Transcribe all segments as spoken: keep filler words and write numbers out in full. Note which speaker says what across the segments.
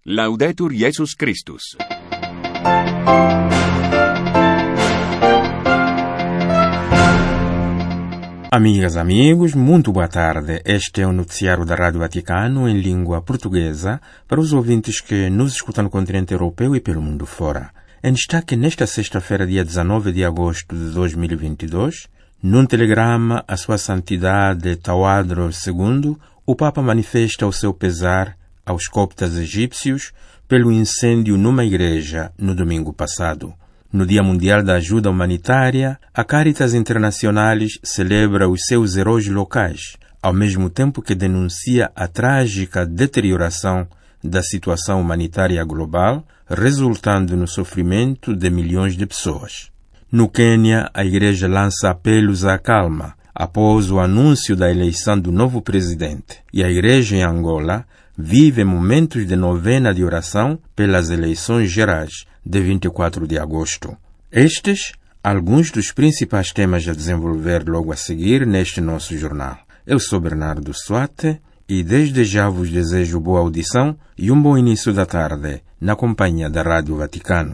Speaker 1: Laudetur Jesus Christus.
Speaker 2: Amigas, amigos, muito boa tarde. Este é o noticiário da Rádio Vaticano em língua portuguesa para os ouvintes que nos escutam no continente europeu e pelo mundo fora. Em destaque nesta sexta-feira, dia dezenove de agosto de dois mil e vinte e dois, num telegrama à Sua Santidade Tawadros segundo, o Papa manifesta o seu pesar aos coptas egípcios pelo incêndio numa igreja no domingo passado. No Dia Mundial da Ajuda Humanitária, a Caritas Internacionales celebra os seus heróis locais, ao mesmo tempo que denuncia a trágica deterioração da situação humanitária global, resultando no sofrimento de milhões de pessoas. No Quênia, a Igreja lança apelos à calma após o anúncio da eleição do novo presidente, e a Igreja em Angola vive momentos de novena de oração pelas eleições gerais de vinte e quatro de agosto. Estes, alguns dos principais temas a desenvolver logo a seguir neste nosso jornal. Eu sou Bernardo Suate e desde já vos desejo boa audição e um bom início da tarde na companhia da Rádio Vaticano.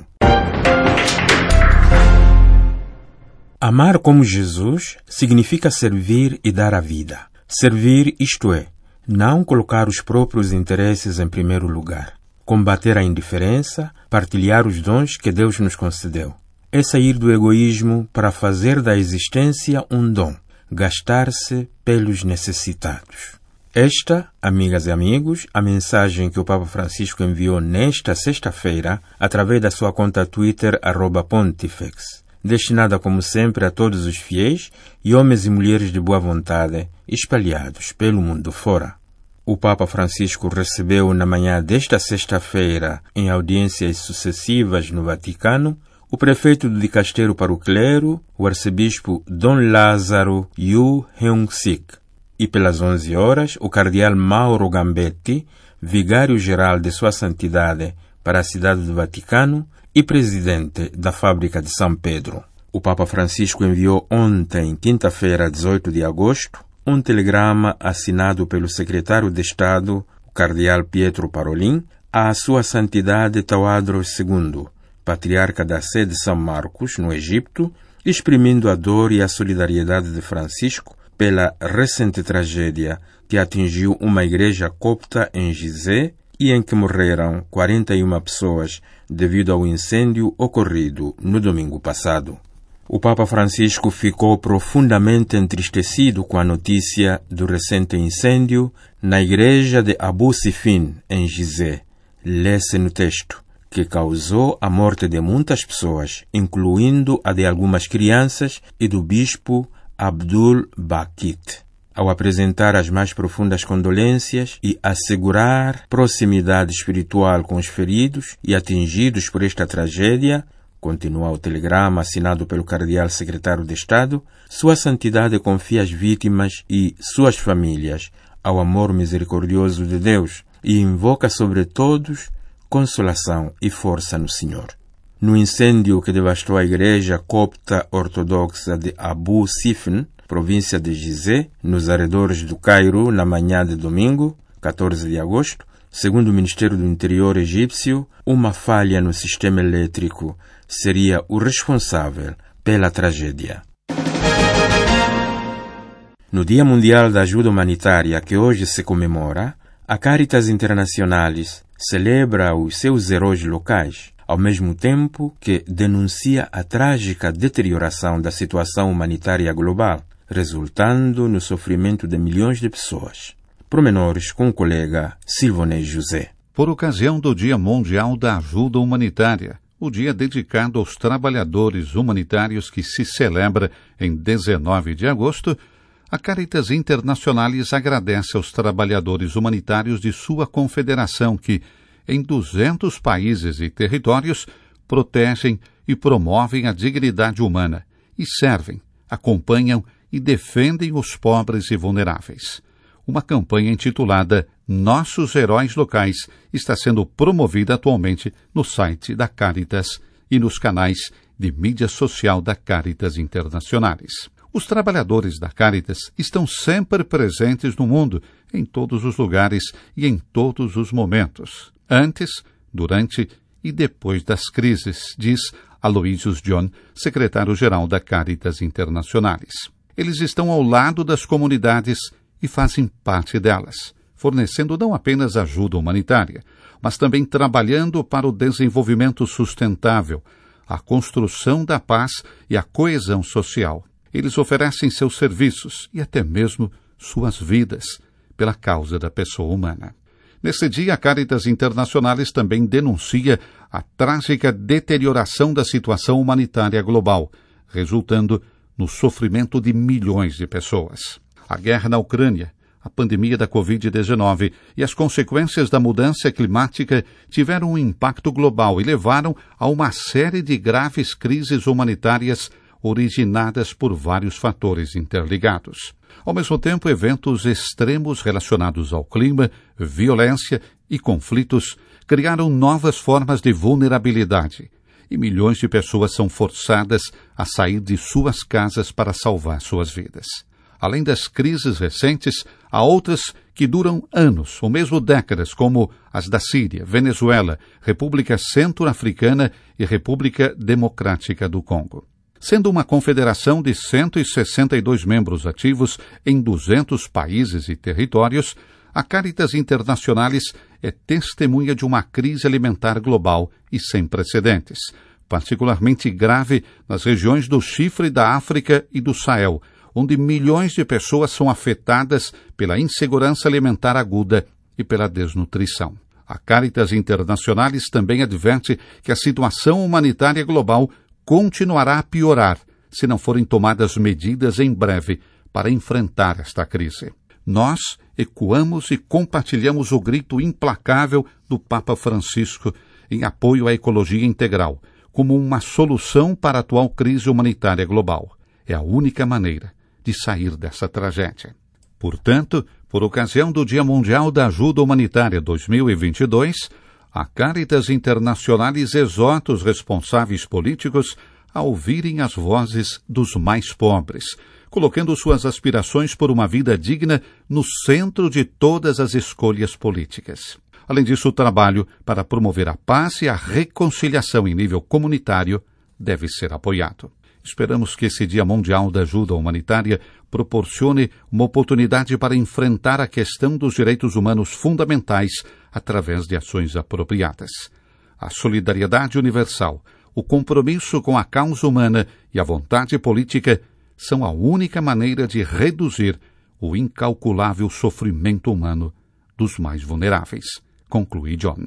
Speaker 2: Amar como Jesus significa servir e dar a vida. Servir, isto é, não colocar os próprios interesses em primeiro lugar. Combater a indiferença, partilhar os dons que Deus nos concedeu. É sair do egoísmo para fazer da existência um dom, gastar-se pelos necessitados. Esta, amigas e amigos, a mensagem que o Papa Francisco enviou nesta sexta-feira através da sua conta Twitter, arroba pontifex, destinada como sempre a todos os fiéis e homens e mulheres de boa vontade espalhados pelo mundo fora. O Papa Francisco recebeu na manhã desta sexta-feira, em audiências sucessivas no Vaticano, o prefeito do Dicasteiro para o Clero, o arcebispo Dom Lázaro Yu Heung-sik, e pelas onze horas, o cardeal Mauro Gambetti, vigário-geral de Sua Santidade para a cidade do Vaticano e presidente da Fábrica de São Pedro. O Papa Francisco enviou ontem, quinta-feira, dezoito de agosto, um telegrama assinado pelo secretário de Estado, o cardeal Pietro Parolin, à Sua Santidade Tawadros segundo, patriarca da Sé de São Marcos, no Egito, exprimindo a dor e a solidariedade de Francisco pela recente tragédia que atingiu uma igreja copta em Gizé e em que morreram quarenta e uma pessoas devido ao incêndio ocorrido no domingo passado. O Papa Francisco ficou profundamente entristecido com a notícia do recente incêndio na igreja de Abu Sifin, em Gizé, lê-se no texto, que causou a morte de muitas pessoas, incluindo a de algumas crianças e do bispo Abdul Bakit. Ao apresentar as mais profundas condolências e assegurar proximidade espiritual com os feridos e atingidos por esta tragédia, continua o telegrama assinado pelo cardeal secretário de Estado, Sua Santidade confia as vítimas e suas famílias ao amor misericordioso de Deus e invoca sobre todos consolação e força no Senhor. No incêndio que devastou a igreja copta ortodoxa de Abu Sifin, província de Gizé, nos arredores do Cairo, na manhã de domingo, quatorze de agosto, segundo o Ministério do Interior egípcio, uma falha no sistema elétrico seria o responsável pela tragédia. No Dia Mundial da Ajuda Humanitária, que hoje se comemora, a Caritas Internacionales celebra os seus heróis locais, ao mesmo tempo que denuncia a trágica deterioração da situação humanitária global, resultando no sofrimento de milhões de pessoas. Promenores com o colega Silvonei José.
Speaker 3: Por ocasião do Dia Mundial da Ajuda Humanitária, o dia dedicado aos trabalhadores humanitários que se celebra em dezenove de agosto, a Caritas Internacionales agradece aos trabalhadores humanitários de sua confederação que, em duzentos países e territórios, protegem e promovem a dignidade humana e servem, acompanham e defendem os pobres e vulneráveis. Uma campanha intitulada Nossos Heróis Locais está sendo promovida atualmente no site da Caritas e nos canais de mídia social da Caritas Internacionales. Os trabalhadores da Caritas estão sempre presentes no mundo, em todos os lugares e em todos os momentos. antes, durante e depois das crises, diz Aloysius John, secretário-geral da Caritas Internacionalis. Eles estão ao lado das comunidades e fazem parte delas, fornecendo não apenas ajuda humanitária, mas também trabalhando para o desenvolvimento sustentável, a construção da paz e a coesão social. Eles oferecem seus serviços e até mesmo suas vidas pela causa da pessoa humana. Nesse dia, a Caritas Internacionalis também denuncia a trágica deterioração da situação humanitária global, resultando no sofrimento de milhões de pessoas. A guerra na Ucrânia, a pandemia da covid dezenove e as consequências da mudança climática tiveram um impacto global e levaram a uma série de graves crises humanitárias originadas por vários fatores interligados. Ao mesmo tempo, eventos extremos relacionados ao clima, violência e conflitos criaram novas formas de vulnerabilidade, e milhões de pessoas são forçadas a sair de suas casas para salvar suas vidas. Além das crises recentes, há outras que duram anos ou mesmo décadas, como as da Síria, Venezuela, República Centro-Africana e República Democrática do Congo. Sendo uma confederação de cento e sessenta e dois membros ativos em duzentos países e territórios, a Caritas Internacionalis é testemunha de uma crise alimentar global e sem precedentes, particularmente grave nas regiões do Chifre da África e do Sahel, onde milhões de pessoas são afetadas pela insegurança alimentar aguda e pela desnutrição. A Caritas Internacionalis também adverte que a situação humanitária global continuará a piorar se não forem tomadas medidas em breve para enfrentar esta crise. Nós ecoamos e compartilhamos o grito implacável do Papa Francisco em apoio à ecologia integral, como uma solução para a atual crise humanitária global. É a única maneira de sair dessa tragédia. Portanto, por ocasião do Dia Mundial da Ajuda Humanitária dois mil e vinte e dois, a Caritas Internacionalis exorta os responsáveis políticos a ouvirem as vozes dos mais pobres, colocando suas aspirações por uma vida digna no centro de todas as escolhas políticas. Além disso, o trabalho para promover a paz e a reconciliação em nível comunitário deve ser apoiado. Esperamos que esse Dia Mundial da Ajuda Humanitária proporcione uma oportunidade para enfrentar a questão dos direitos humanos fundamentais através de ações apropriadas. A solidariedade universal, o compromisso com a causa humana e a vontade política são a única maneira de reduzir o incalculável sofrimento humano dos mais vulneráveis, conclui John.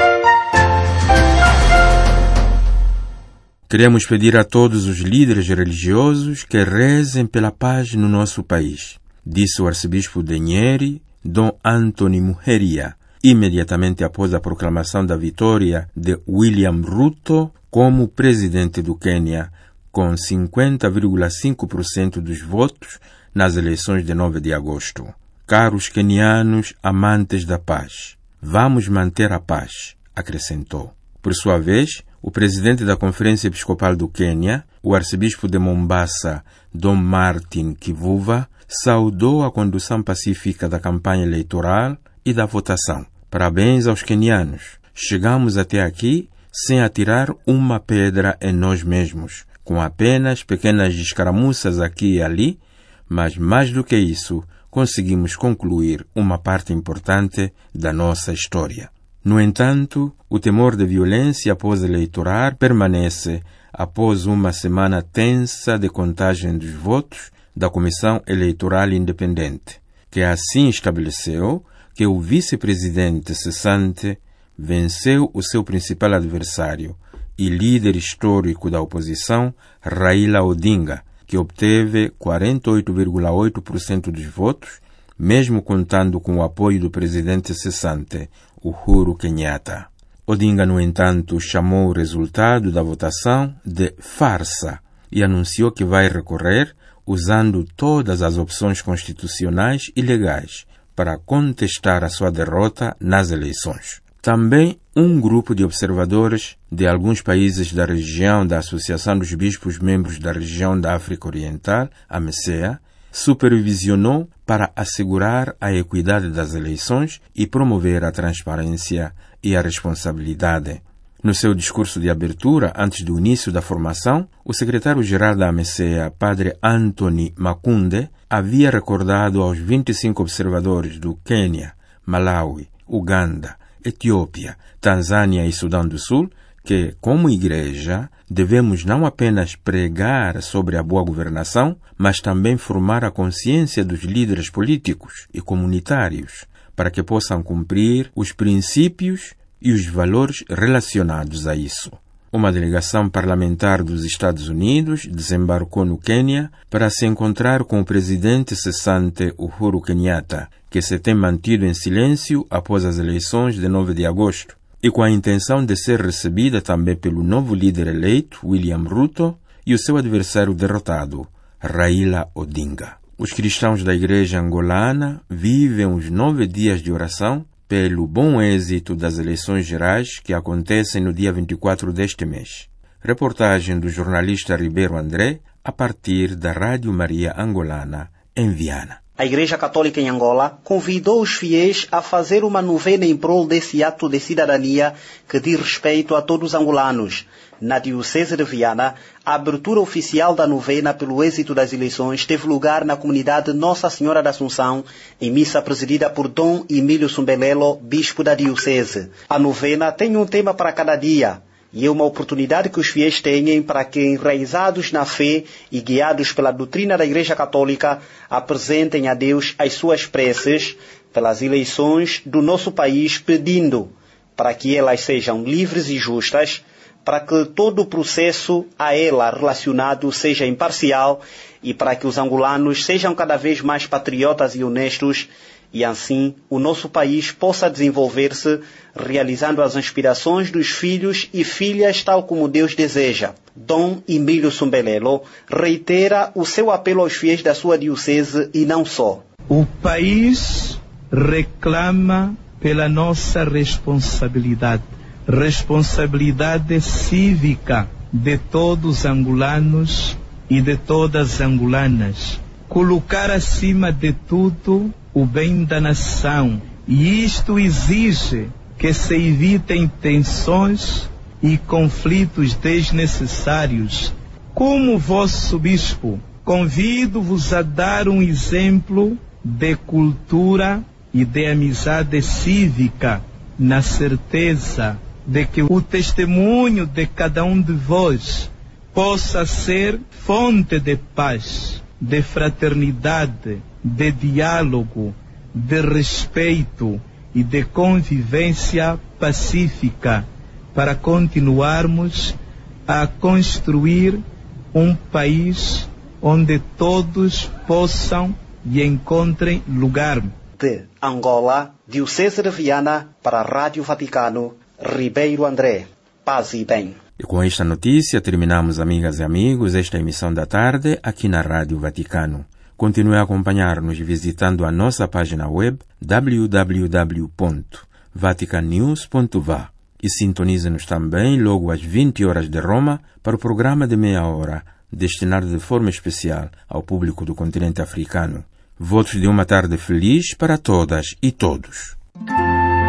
Speaker 2: Queremos pedir a todos os líderes religiosos que rezem pela paz no nosso país, disse o arcebispo de Nyeri, Dom Anthony Muheria, imediatamente após a proclamação da vitória de William Ruto como presidente do Quênia, com cinquenta vírgula cinco por cento dos votos nas eleições de nove de agosto. Caros quenianos amantes da paz, vamos manter a paz, acrescentou. Por sua vez, o presidente da Conferência Episcopal do Quênia, o arcebispo de Mombasa, Dom Martin Kivuva, saudou a condução pacífica da campanha eleitoral e da votação. Parabéns aos quenianos. Chegamos até aqui sem atirar uma pedra em nós mesmos, com apenas pequenas escaramuças aqui e ali, mas mais do que isso, conseguimos concluir uma parte importante da nossa história. No entanto, o temor de violência pós-eleitoral permanece após uma semana tensa de contagem dos votos da Comissão Eleitoral Independente, que assim estabeleceu que o vice-presidente cessante venceu o seu principal adversário e líder histórico da oposição, Raila Odinga, que obteve quarenta e oito vírgula oito por cento dos votos, mesmo contando com o apoio do presidente cessante, Uhuru Kenyatta. Odinga, no entanto, chamou o resultado da votação de farsa e anunciou que vai recorrer usando todas as opções constitucionais e legais para contestar a sua derrota nas eleições. Também um grupo de observadores de alguns países da região da Associação dos Bispos Membros da Região da África Oriental, a M C E A, supervisionou para assegurar a equidade das eleições e promover a transparência e a responsabilidade. No seu discurso de abertura, antes do início da formação, o secretário-geral da A M C E A, Padre Anthony Makunde, havia recordado aos vinte e cinco observadores do Quênia, Malawi, Uganda, Etiópia, Tanzânia e Sudão do Sul que, como igreja, devemos não apenas pregar sobre a boa governação, mas também formar a consciência dos líderes políticos e comunitários, para que possam cumprir os princípios e os valores relacionados a isso. Uma delegação parlamentar dos Estados Unidos desembarcou no Quênia para se encontrar com o presidente cessante Uhuru Kenyatta, que se tem mantido em silêncio após as eleições de nove de agosto, e com a intenção de ser recebida também pelo novo líder eleito, William Ruto, e o seu adversário derrotado, Raila Odinga. Os cristãos da igreja angolana vivem os nove dias de oração pelo bom êxito das eleições gerais que acontecem no dia vinte e quatro deste mês. Reportagem do jornalista Ribeiro André, a partir da Rádio Maria Angolana, em Viana.
Speaker 4: A Igreja Católica em Angola convidou os fiéis a fazer uma novena em prol desse ato de cidadania que diz respeito a todos os angolanos. Na Diocese de Viana, a abertura oficial da novena pelo êxito das eleições teve lugar na comunidade Nossa Senhora da Assunção, em missa presidida por Dom Emílio Sumbelelo, bispo da Diocese. A novena tem um tema para cada dia, e é uma oportunidade que os fiéis têm para que, enraizados na fé e guiados pela doutrina da Igreja Católica, apresentem a Deus as suas preces pelas eleições do nosso país, pedindo para que elas sejam livres e justas, para que todo o processo a ela relacionado seja imparcial e para que os angolanos sejam cada vez mais patriotas e honestos e assim o nosso país possa desenvolver-se realizando as aspirações dos filhos e filhas tal como Deus deseja. Dom Emílio Sumbelelo reitera o seu apelo aos fiéis da sua diocese e não só.
Speaker 5: O país reclama pela nossa responsabilidade. Responsabilidade cívica de todos os angolanos e de todas as angolanas. Colocar acima de tudo o bem da nação. E isto exige que se evitem tensões e conflitos desnecessários. Como vosso bispo, convido-vos a dar um exemplo de cultura e de amizade cívica, na certeza de que o testemunho de cada um de vós possa ser fonte de paz, de fraternidade, de diálogo, de respeito e de convivência pacífica, para continuarmos a construir um país onde todos possam e encontrem lugar.
Speaker 4: De Angola, Diocese de Viana, para a Rádio Vaticano, Ribeiro André. Paz e bem.
Speaker 2: E com esta notícia terminamos, amigas e amigos, esta emissão da tarde aqui na Rádio Vaticano. Continue a acompanhar-nos visitando a nossa página web w w w ponto vatican news ponto v a e sintonize-nos também logo às vinte horas de Roma para o programa de meia hora destinado de forma especial ao público do continente africano. Votos de uma tarde feliz para todas e todos.